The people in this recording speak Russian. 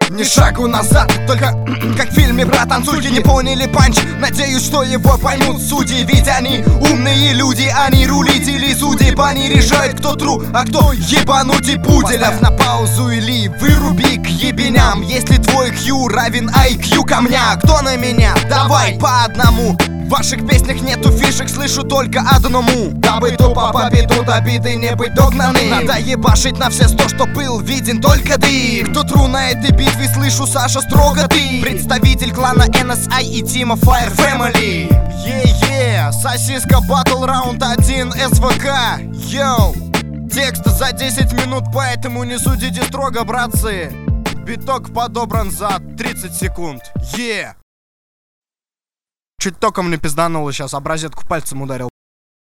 ни шагу назад. Только как в фильме про танцульки не поняли панч. Надеюсь, что его поймут судьи, ведь они умные люди, они рулители судеб. Они решают, кто тру, а кто ебанутый пуделев. На паузу или выруби к ебеням, если твой Q равен IQ камня. Кто на меня? Давай по одному. В ваших песнях нету фишек, слышу только одному: дабы тупо победу добиты, не быть догнаны. Надо ебашить на все 100, что был виден только дым. Кто тру на этой битве, слышу, Саша, строго ты. Представитель клана NSI и Тима Fire Family. Сосиска батл раунд 1 СВК. Йоу, текст за 10 минут, поэтому не судите строго, братцы. Биток подобран за 30 секунд. Чуть током не пиздануло, сейчас об розетку пальцем ударил.